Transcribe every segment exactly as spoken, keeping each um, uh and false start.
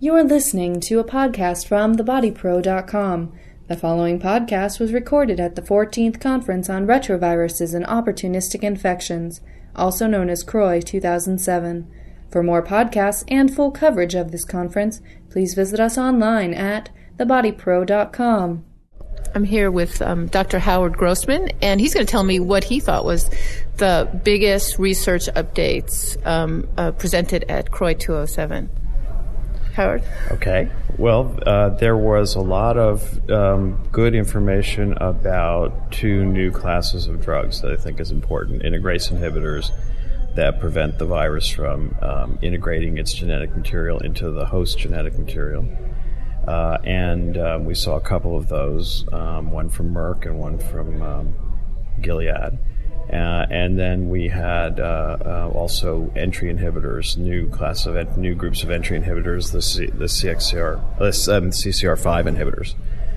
You're listening to a podcast from the body pro dot com. The following podcast was recorded at the fourteenth Conference on Retroviruses and Opportunistic Infections, also known as C R O I two thousand seven. For more podcasts and full coverage of this conference, please visit us online at the body pro dot com. I'm here with um, Doctor Howard Grossman, and he's going to tell me what he thought was the biggest research updates um, uh, presented at C R O I two thousand seven. Howard? Okay. Well, uh, there was a lot of um, good information about two new classes of drugs that I think is important. Integrase inhibitors that prevent the virus from um, integrating its genetic material into the host genetic material. Uh, and uh, we saw a couple of those, um, one from Merck and one from um, Gilead. Uh, and then we had uh, uh, also entry inhibitors, new class of en- new groups of entry inhibitors, the C- the C X C R, uh, um, C C R five inhibitors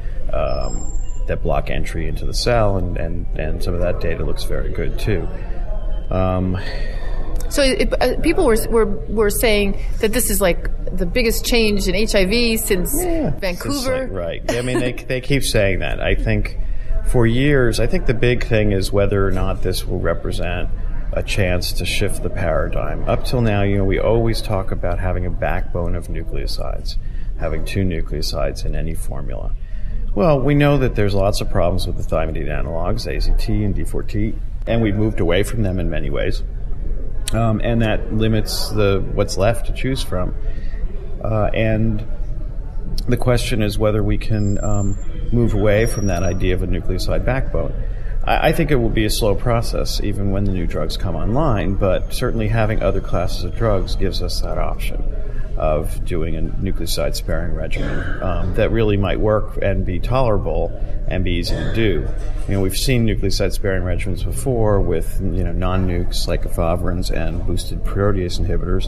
um, that block entry into the cell, and, and, and some of that data looks very good too. Um, So it, uh, people were, were were saying that this is like the biggest change in H I V since yeah, Vancouver. Like, right. I mean, they they keep saying that. I think for years, I think the big thing is whether or not this will represent a chance to shift the paradigm. Up till now, you know, we always talk about having a backbone of nucleosides, having two nucleosides in any formula. Well, we know that there's lots of problems with the thymidine analogs, A Z T and D four T, and we've moved away from them in many ways. Um, and that limits the what's left to choose from. Uh, and the question is whether we can um, move away from that idea of a nucleoside backbone. I, I think it will be a slow process, even when the new drugs come online, but certainly having other classes of drugs gives us that option of doing a nucleoside-sparing regimen um, that really might work and be tolerable and be easy to do. You know, we've seen nucleoside-sparing regimens before with, you know, non-nukes like efavirenz and boosted protease inhibitors.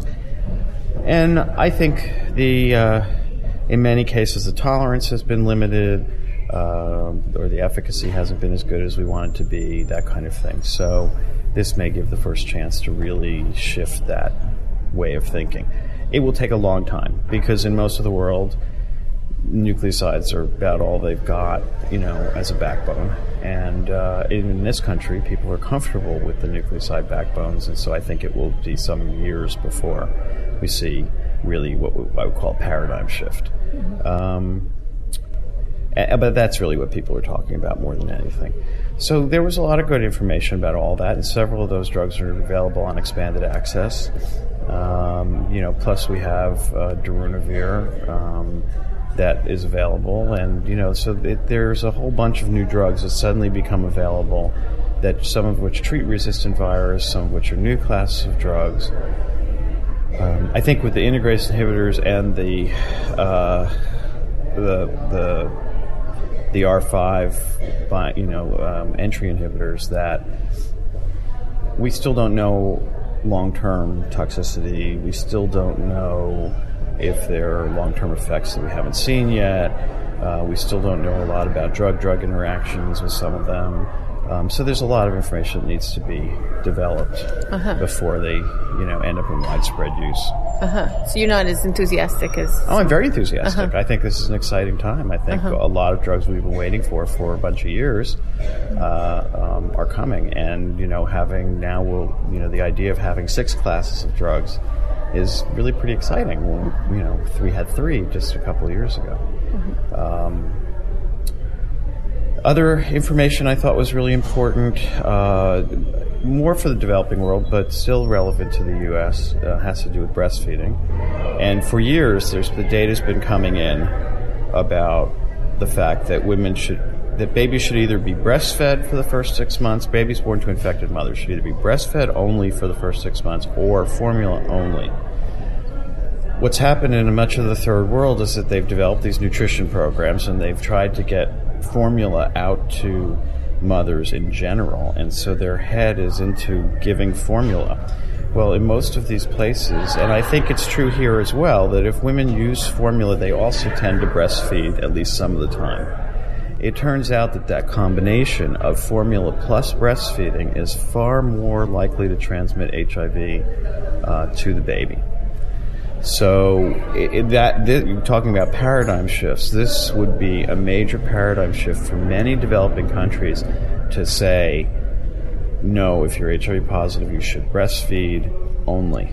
And I think the uh, in many cases the tolerance has been limited, uh, or the efficacy hasn't been as good as we want it to be, that kind of thing. So this may give the first chance to really shift that way of thinking. It will take a long time because in most of the world, nucleosides are about all they've got, you know, as a backbone. And uh, in this country, people are comfortable with the nucleoside backbones, and so I think it will be some years before we see really what I would call a paradigm shift. Mm-hmm. Um, but that's really what people are talking about more than anything. So there was a lot of good information about all that, and several of those drugs are available on expanded access. Um, you know, plus we have uh, darunavir um, that is available, and you know, so it, there's a whole bunch of new drugs that suddenly become available. That some of which treat resistant virus, some of which are new classes of drugs. Um, I think with the integrase inhibitors and the uh, the the the R five, you know, um, entry inhibitors, that we still don't know long-term toxicity. We still don't know if there are long-term effects that we haven't seen yet. Uh, we still don't know a lot about drug-drug interactions with some of them. Um, so there's a lot of information that needs to be developed uh-huh. before they, you know, end up in widespread use. Uh-huh. So you're not as enthusiastic as... Oh, I'm very enthusiastic. Uh-huh. I think this is an exciting time. I think uh-huh. a lot of drugs we've been waiting for for a bunch of years uh, um, are coming. And, you know, having now, we'll, you know, the idea of having six classes of drugs is really pretty exciting. Well, you know, we had three just a couple of years ago. Mm-hmm. Um, Other information I thought was really important, uh, more for the developing world, but still relevant to the U S, uh, has to do with breastfeeding. And for years, there's the data's been coming in about the fact that women should, that babies should either be breastfed for the first six months, babies born to infected mothers should either be breastfed only for the first six months or formula only. What's happened in much of the third world is that they've developed these nutrition programs and they've tried to get formula out to mothers in general, and so their head is into giving formula. Well, in most of these places, and I think it's true here as well, that if women use formula, they also tend to breastfeed at least some of the time. It turns out that that combination of formula plus breastfeeding is far more likely to transmit H I V uh, to the baby. So it, that this, talking about paradigm shifts, this would be a major paradigm shift for many developing countries to say, no, if you're H I V positive, you should breastfeed only.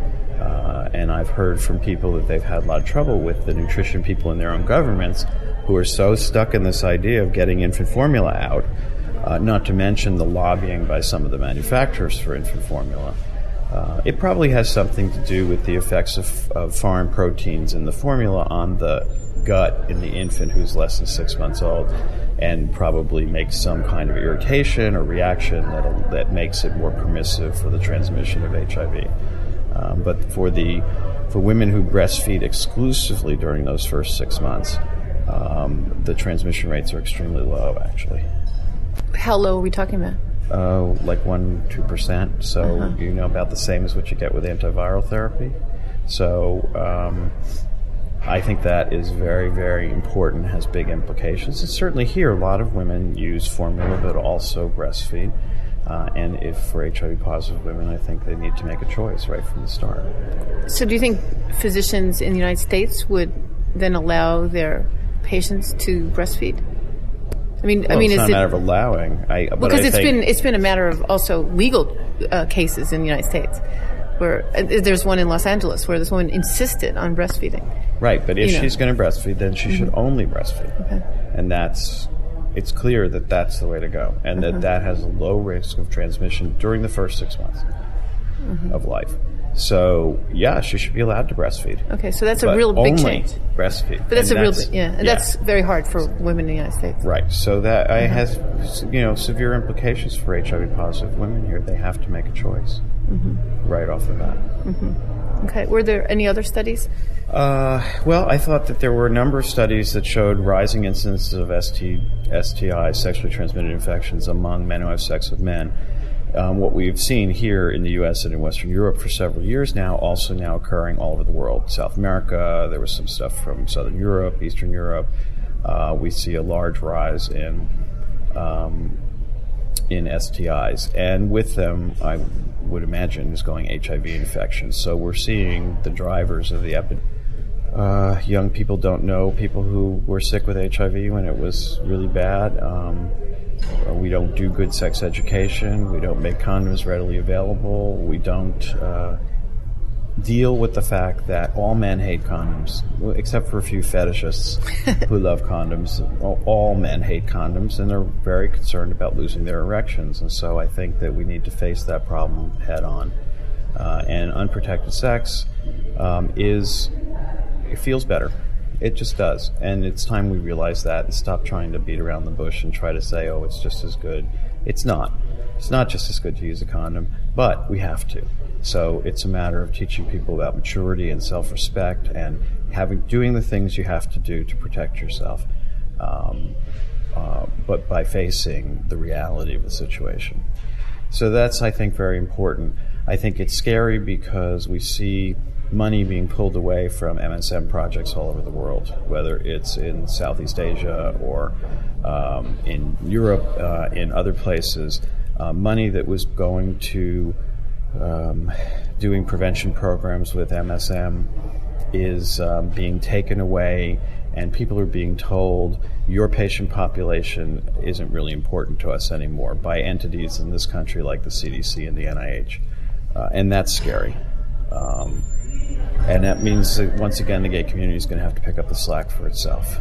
Uh, and I've heard from people that they've had a lot of trouble with the nutrition people in their own governments who are so stuck in this idea of getting infant formula out, uh, not to mention the lobbying by some of the manufacturers for infant formula. Uh, it probably has something to do with the effects of, of foreign proteins in the formula on the gut in the infant who's less than six months old, and probably makes some kind of irritation or reaction that that makes it more permissive for the transmission of H I V. Um, but for the for women who breastfeed exclusively during those first six months, um, the transmission rates are extremely low, actually. How low are we talking about? Uh, like one, two percent. So uh-huh. you know, about the same as what you get with antiviral therapy. So um, I think that is very, very important. Has big implications. And certainly here, a lot of women use formula, but also breastfeed. Uh, and if for H I V positive women, I think they need to make a choice right from the start. So, do you think physicians in the United States would then allow their patients to breastfeed? I mean, well, I mean, it's is not it, a matter of allowing? I, because but I it's think been it's been a matter of also legal uh, cases in the United States, where uh, there's one in Los Angeles where this woman insisted on breastfeeding. Right, but if you she's know. going to breastfeed, then she mm-hmm. should only breastfeed, okay. and that's it's clear that that's the way to go, and uh-huh. that that has a low risk of transmission during the first six months mm-hmm. of life. So, yeah, she should be allowed to breastfeed. Okay, so that's a but real big only change. breastfeed. But that's and a real that's, big, yeah, and yeah. that's very hard for women in the United States. Right, so that uh-huh. uh, has, you know, severe implications for H I V positive women here. They have to make a choice mm-hmm. right off the bat. Mm-hmm. Okay, were there any other studies? Uh, well, I thought that there were a number of studies that showed rising incidences of S T, S T Is, sexually transmitted infections, among men who have sex with men. Um, what we've seen here in the U S and in Western Europe for several years now, also now occurring all over the world. South America, there was some stuff from Southern Europe, Eastern Europe. Uh, we see a large rise in um, in S T Is, and with them, I would imagine, is going H I V infections. So we're seeing the drivers of the epidemic. Uh, young people don't know people who were sick with H I V when it was really bad. Um, we don't do good sex education. We don't make condoms readily available. We don't uh, deal with the fact that all men hate condoms, except for a few fetishists who love condoms. All, all men hate condoms, and they're very concerned about losing their erections. And so I think that we need to face that problem head on. Uh, and unprotected sex um, is... it feels better. It just does. And it's time we realize that and stop trying to beat around the bush and try to say, oh, it's just as good. It's not. It's not just as good to use a condom, but we have to. So it's a matter of teaching people about maturity and self-respect and having doing the things you have to do to protect yourself, um, uh, but by facing the reality of the situation. So that's, I think, very important. I think it's scary because we see money being pulled away from M S M projects all over the world, whether it's in Southeast Asia or um, in Europe, uh, in other places. Uh, money that was going to um, doing prevention programs with M S M is um, being taken away, and people are being told your patient population isn't really important to us anymore by entities in this country like the C D C and the N I H. Uh, and that's scary. Um, And that means that, once again, the gay community is going to have to pick up the slack for itself.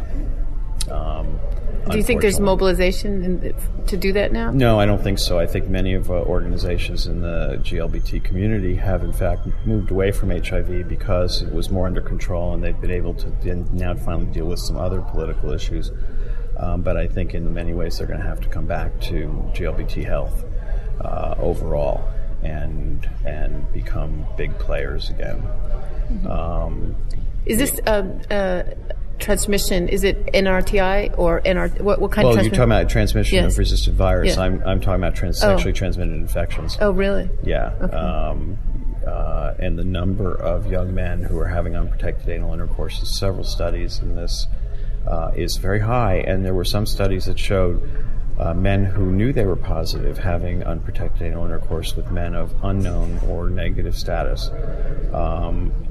Um, do you think there's mobilization in the, to do that now? No, I don't think so. I think many of uh, organizations in the G L B T community have, in fact, moved away from H I V because it was more under control, and they've been able to now finally deal with some other political issues. Um, but I think in many ways they're going to have to come back to G L B T health uh, overall and and become big players again. Mm-hmm. Um, is this uh, uh, transmission? Is it N R T I or N R? What, what kind well, of? Well, you're talking about transmission yes. of resistant virus. Yeah. I'm I'm talking about trans- oh. sexually transmitted infections. Oh, really? Yeah. Okay. Um, uh, and the number of young men who are having unprotected anal intercourse, in several studies in this, uh, is very high. And there were some studies that showed uh, men who knew they were positive having unprotected anal intercourse with men of unknown or negative status. Um,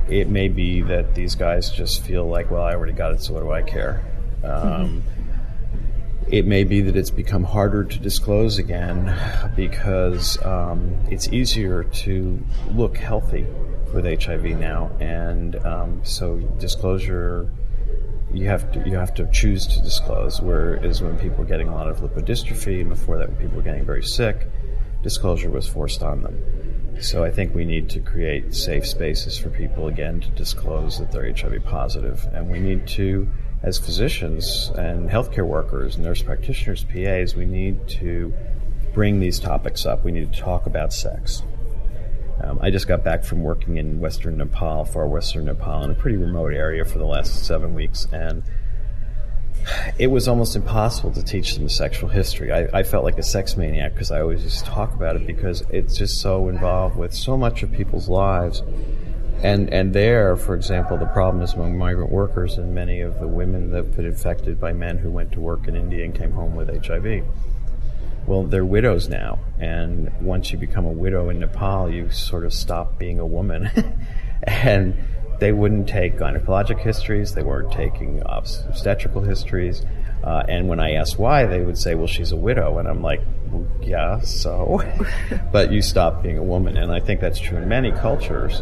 it may be that these guys just feel like, well, I already got it, so what do I care? Um, mm-hmm. It may be that it's become harder to disclose again because um, it's easier to look healthy with H I V now, and um, so disclosure, you have to you have to choose to disclose. Whereas when people were getting a lot of lipodystrophy, and before that when people were getting very sick, disclosure was forced on them. So I think we need to create safe spaces for people again to disclose that they're H I V positive, and we need to, as physicians and healthcare workers, nurse practitioners, P As, we need to bring these topics up. We need to talk about sex. Um, I just got back from working in western Nepal, far western Nepal, in a pretty remote area for the last seven weeks, and it was almost impossible to teach them sexual history. I, I felt like a sex maniac because I always used to talk about it because it's just so involved with so much of people's lives. And and there, for example, the problem is among migrant workers and many of the women that have been infected by men who went to work in India and came home with H I V. Well, they're widows now, and once you become a widow in Nepal, you sort of stop being a woman. And they wouldn't take gynecologic histories, they weren't taking obstetrical histories, uh, and when I asked why, they would say, well, she's a widow, and I'm like, well, yeah, so? But you stop being a woman, and I think that's true in many cultures.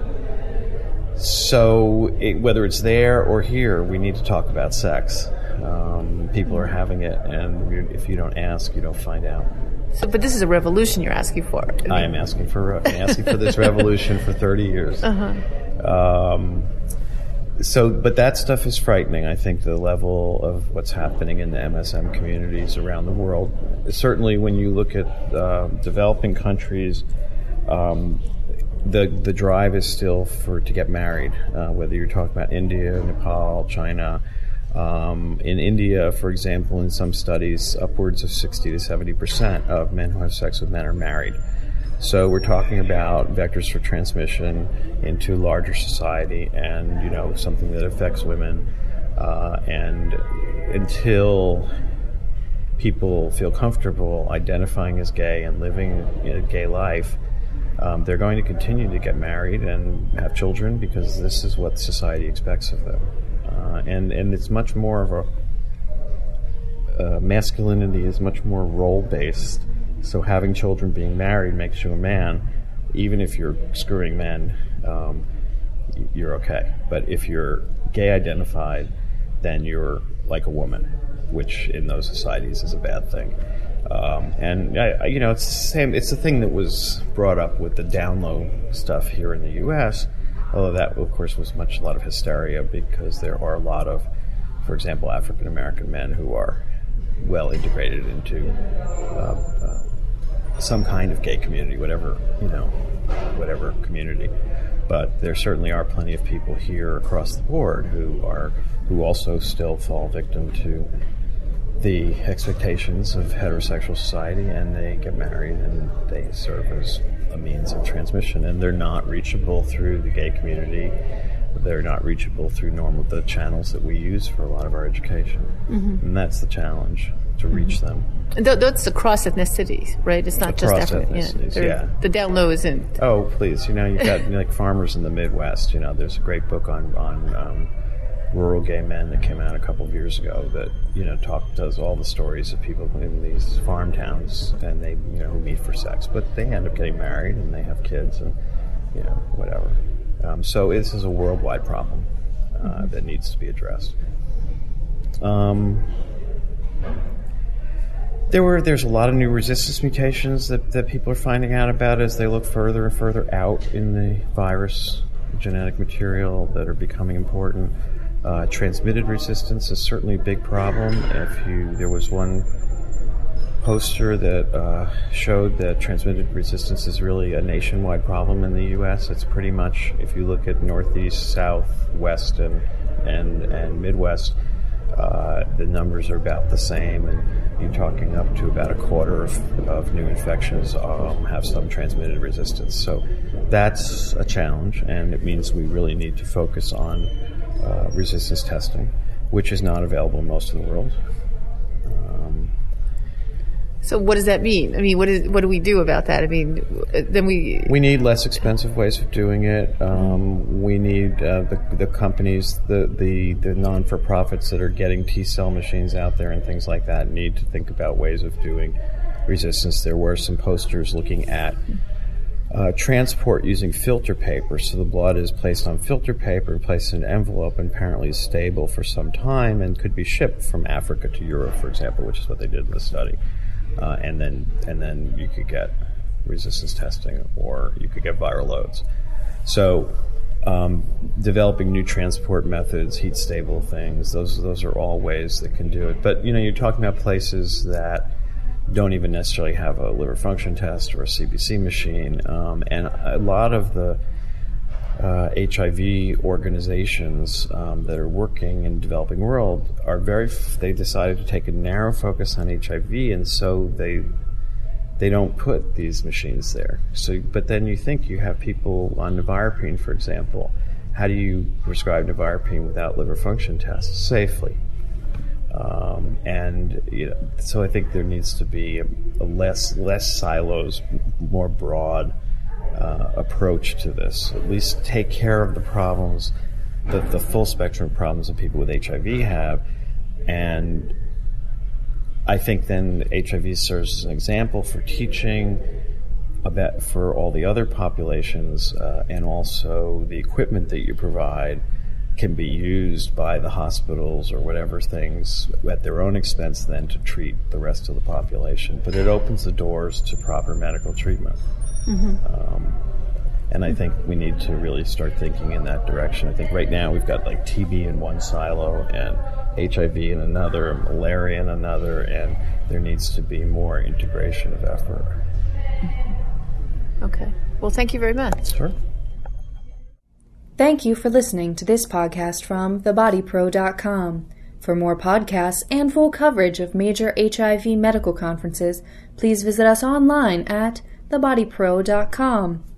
So it, whether it's there or here, we need to talk about sex. Um, people are having it, and if you don't ask, you don't find out. So, but this is a revolution you're asking for. I, mean, I am asking for I'm asking for this revolution for thirty years. Uh-huh. Um, so, but that stuff is frightening. I think the level of what's happening in the M S M communities around the world. Certainly, when you look at uh, developing countries. Um, The the drive is still for to get married, uh, whether you're talking about India, Nepal, China. Um, in India, for example, in some studies, upwards of sixty to seventy percent of men who have sex with men are married. So we're talking about vectors for transmission into larger society, and you know something that affects women. Uh, and until people feel comfortable identifying as gay and living a gay life. Um, they're going to continue to get married and have children because this is what society expects of them. Uh, and, and it's much more of a, uh, masculinity is much more role-based. So having children, being married makes you a man. Even if you're screwing men, um, you're okay. But if you're gay identified, then you're like a woman, which in those societies is a bad thing. Um, and I, you know, it's the same. It's the thing that was brought up with the down low stuff here in the U S. Although that, of course, was much a lot of hysteria because there are a lot of, for example, African American men who are well integrated into uh, uh, some kind of gay community, whatever you know, whatever community. But there certainly are plenty of people here across the board who are who also still fall victim to the expectations of heterosexual society, and they get married and they serve as a means of transmission, and they're not reachable through the gay community. They're not reachable through normal the channels that we use for a lot of our education. Mm-hmm. And that's the challenge, to mm-hmm. reach them. And th- that's across ethnicities, right? It's not across just African. ethnicities, yeah. yeah. The down low isn't. Oh, please. You know, you've got like farmers in the Midwest. You know, there's a great book on, on um, rural gay men that came out a couple of years ago that, you know, talk, does all the stories of people in these farm towns and they, you know, who meet for sex. But they end up getting married and they have kids and, you know, whatever. Um, so this is a worldwide problem uh, mm-hmm. that needs to be addressed. Um, there were there's a lot of new resistance mutations that, that people are finding out about as they look further and further out in the virus genetic material that are becoming important. Uh, transmitted resistance is certainly a big problem. If you there was one poster that uh, showed that transmitted resistance is really a nationwide problem in the U S. It's pretty much, if you look at Northeast, South, West, and and, and Midwest, uh, the numbers are about the same, and you're talking up to about a quarter of, of new infections um, have some transmitted resistance. So that's a challenge, and it means we really need to focus on uh, resistance testing, which is not available in most of the world. Um, So what does that mean? I mean, what is what do we do about that? I mean, then we we need less expensive ways of doing it. Um, we need uh, the the companies, the the the non-for-profits that are getting T-cell machines out there and things like that need to think about ways of doing resistance. There were some posters looking at uh, transport using filter paper. So the blood is placed on filter paper, placed in an envelope, and apparently is stable for some time and could be shipped from Africa to Europe, for example, which is what they did in the study. Uh, and then and then you could get resistance testing, or you could get viral loads. So um, developing new transport methods, heat stable things, those those are all ways that can do it. But you know, you're talking about places that don't even necessarily have a liver function test or a C B C machine, um, and a lot of the Uh, H I V organizations um, that are working in the developing world are very. F- they decided to take a narrow focus on H I V, and so they they don't put these machines there. So, but then you think you have people on nevirapine, for example. How do you prescribe nevirapine without liver function tests safely? Um, and you know, so I think there needs to be a, a less less silos, more broad Uh, approach to this. At least take care of the problems, the, the full spectrum of problems that people with H I V have, and I think then H I V serves as an example for teaching about for all the other populations, uh, and also the equipment that you provide can be used by the hospitals or whatever things at their own expense then to treat the rest of the population. But it opens the doors to proper medical treatment. Mm-hmm. Um, and I think we need to really start thinking in that direction. I think right now we've got like T B in one silo and H I V in another, and malaria in another, and there needs to be more integration of effort. Okay. Well, thank you very much. Sure. Thank you for listening to this podcast from the body pro dot com. For more podcasts and full coverage of major H I V medical conferences, please visit us online at the body pro dot com.